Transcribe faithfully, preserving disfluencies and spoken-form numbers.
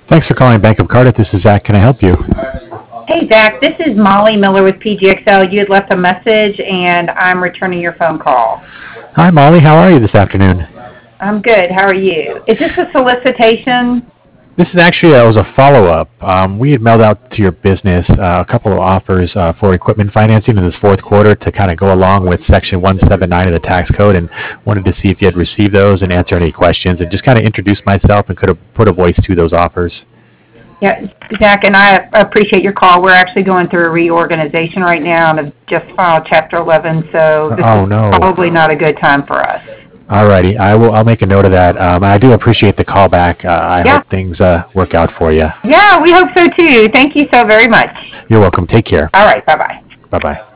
Thanks for calling Bank of Cardiff. This is Zach. Can I help you? Hey, Zach, this is Molly Miller with P G X L. You had left a message, and I'm returning your phone call. Hi, Molly. How are you this afternoon? I'm good. How are you? Is this a solicitation? This is actually uh, was a follow-up. Um, we had mailed out to your business uh, a couple of offers uh, for equipment financing in this fourth quarter to kind of go along with Section one seventy-nine of the tax code, and wanted to see if you had received those and answer any questions, and just kind of introduce myself and could have put a voice to those offers. Yeah, Zach, and I appreciate your call. We're actually going through a reorganization right now and have just filed Chapter eleven, so this Oh, is no. probably not a good time for us. Alrighty, I will. I'll make a note of that. Um, I do appreciate the call back. Uh, I Yeah. hope things uh, work out for you. Yeah, we hope so too. Thank you so very much. You're welcome. Take care. All right, bye-bye. Bye bye.